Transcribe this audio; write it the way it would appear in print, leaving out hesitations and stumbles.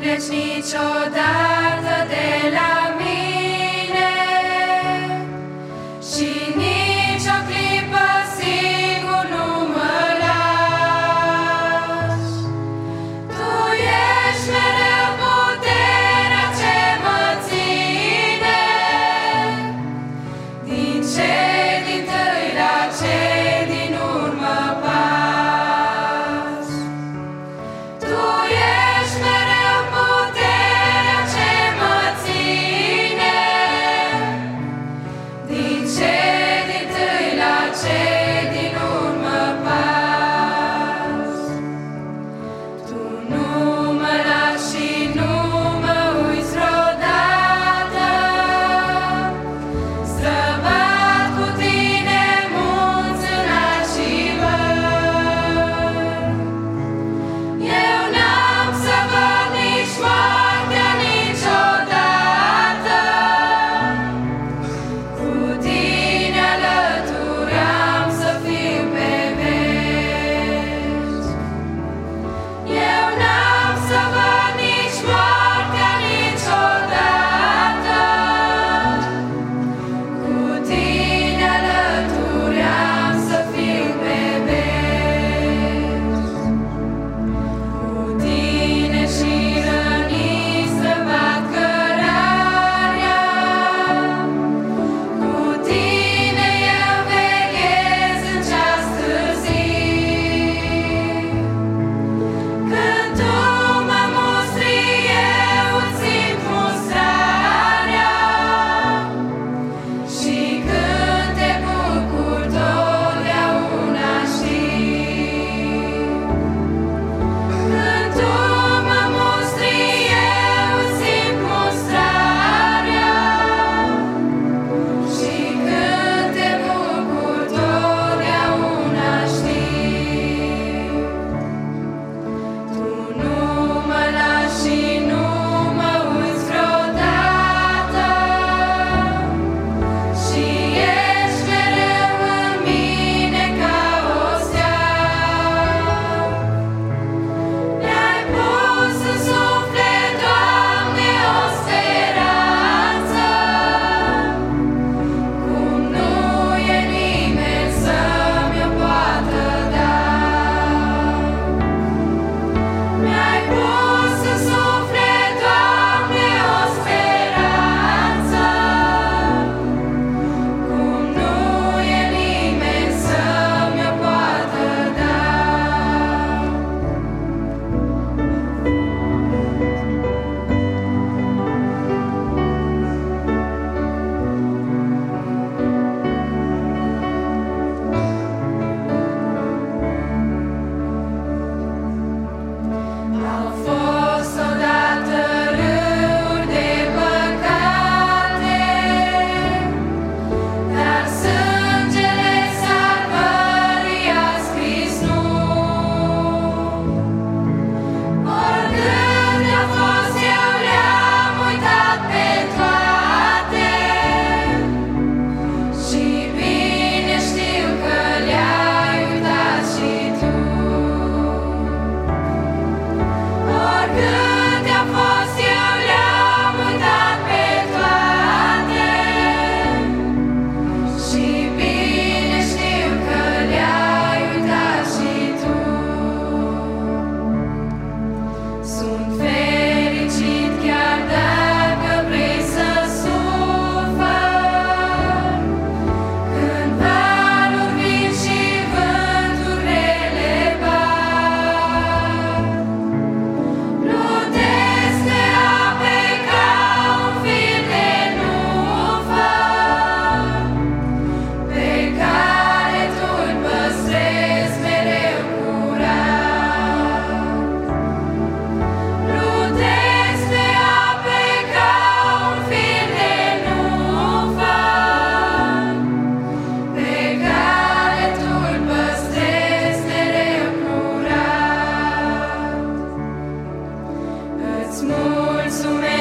pleci niciodată de la mine și nici o clipă singur nu mă lași. Tu ești mereu puterea ce mă ține, din cei dintâi la cei din urmă pași. Tu ești mereu puterea ce mă ține, din cei dintâi la cei din urmă pași. Tu nu mă lași și nu mă uiți vreodată, străbat cu tine munți înalți și vări. Eu n-am să văd nici moartea niciodată, cu tine alături am să fiu pe veci. Eu n-am să văd nici moartea niciodată, cu tine alături am să fiu pe veci. Cu tine și rănii străbat cărarea, cu tine eu veghez în ceas târziu. Când tu mă mustri, eu îți simt mustrarea și când te bucur totdeauna știu. Când tu mă mustri, eu îți simt mustrarea și când te bucur totdeauna știu. Tu nu mă lași și nu mă uiți vreodată și ești mereu în mine ca o stea. Mi-ai pus în suflet, Doamne, o speranță, cum nu e nimeni să mi-o poată da. Mi-ai pus în suflet, Doamne, o speranță, cum nu e nimeni să mi-o poată da. Au fost odată râuri de păcate, dar sângele salvării a scris nu. Oricând a fost, eu le-am uitat pe toate și bine știu că le-ai uitat și tu. Oricând a fost, eu le-am uitat pe toate și bine știu că le-ai uitat și tu. Sunt fericit chiar dacă vrei să sufăr, când valuri vin și vânturi grele bat. Plutesc pe ape ca un fir de nufă, pe care tu-l păstrezi mereu curat. Plutesc pe ape ca un fir de nufă, pe care tu-l păstrezi mereu curat. Îți mulțumesc